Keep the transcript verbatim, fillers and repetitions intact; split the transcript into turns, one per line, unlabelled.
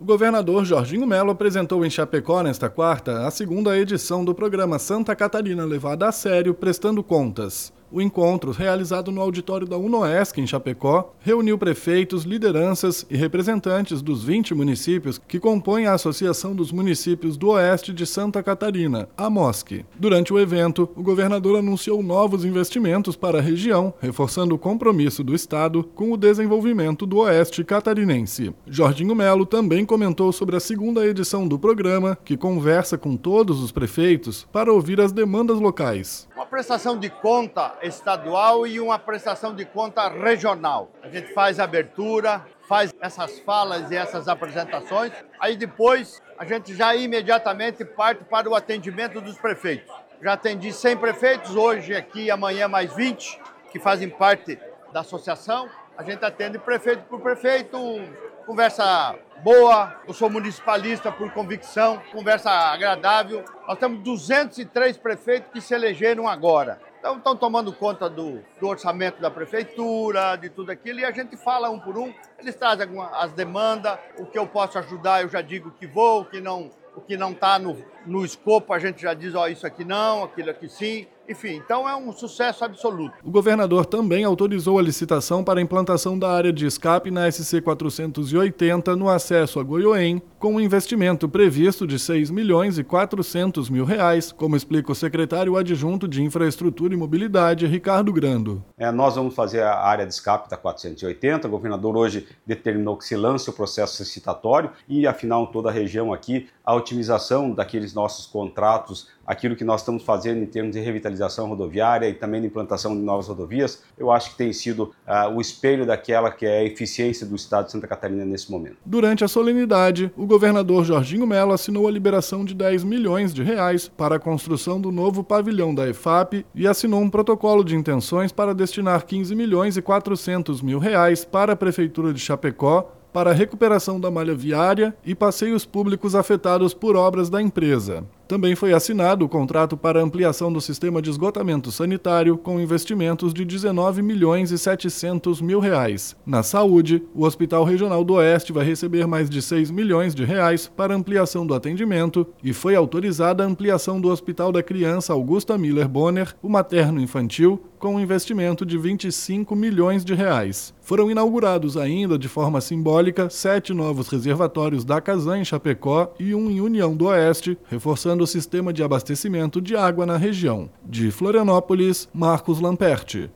O governador Jorginho Mello apresentou em Chapecó nesta quarta a segunda edição do programa Santa Catarina Levada a Sério, Prestando Contas. O encontro, realizado no auditório da UNOESC em Chapecó, reuniu prefeitos, lideranças e representantes dos vinte municípios que compõem a Associação dos Municípios do Oeste de Santa Catarina, a AMOSC. Durante o evento, o governador anunciou novos investimentos para a região, reforçando o compromisso do Estado com o desenvolvimento do Oeste catarinense. Jorginho Mello também comentou sobre a segunda edição do programa, que conversa com todos os prefeitos para ouvir as demandas locais.
Uma prestação de conta estadual e uma prestação de conta regional. A gente faz a abertura, faz essas falas e essas apresentações, aí depois a gente já imediatamente parte para o atendimento dos prefeitos. Já atendi cem prefeitos, hoje aqui, amanhã mais vinte, que fazem parte da associação. A gente atende prefeito por prefeito, conversa boa, eu sou municipalista por convicção, conversa agradável. Nós temos duzentos e três prefeitos que se elegeram agora. Então estão tomando conta do, do orçamento da prefeitura, de tudo aquilo, e a gente fala um por um, eles trazem alguma, as demandas, o que eu posso ajudar eu já digo que vou, o que não o que não está no, no escopo a gente já diz, ó, isso aqui não, aquilo aqui sim. Enfim, então é um sucesso absoluto.
O governador também autorizou a licitação para a implantação da área de escape na S C quatrocentos e oitenta no acesso a Goiôém, com um investimento previsto de seis milhões e quatrocentos mil reais, como explica o secretário adjunto de Infraestrutura e Mobilidade, Ricardo Grando.
É, nós vamos fazer a área de escape da quatrocentos e oitenta, o governador hoje determinou que se lance o processo licitatório e, afinal, toda a região aqui, a otimização daqueles nossos contratos, aquilo que nós estamos fazendo em termos de revitalização rodoviária e também de implantação de novas rodovias, eu acho que tem sido uh, o espelho daquela que é a eficiência do Estado de Santa Catarina nesse momento.
Durante a solenidade, o governador Jorginho Mello assinou a liberação de dez milhões de reais para a construção do novo pavilhão da EFAP e assinou um protocolo de intenções para destinar quinze milhões e quatrocentos mil reais para a Prefeitura de Chapecó para a recuperação da malha viária e passeios públicos afetados por obras da empresa. Também foi assinado o contrato para ampliação do sistema de esgotamento sanitário com investimentos de dezenove milhões e setecentos mil reais. Na saúde, o Hospital Regional do Oeste vai receber mais de seis milhões de reais para ampliação do atendimento e foi autorizada a ampliação do Hospital da Criança Augusta Miller Bonner, o materno infantil, com um investimento de vinte e cinco milhões de reais. Foram inaugurados ainda, de forma simbólica, sete novos reservatórios da Casan em Chapecó e um em União do Oeste, reforçando o sistema de abastecimento de água na região. De Florianópolis, Marcos Lamperti.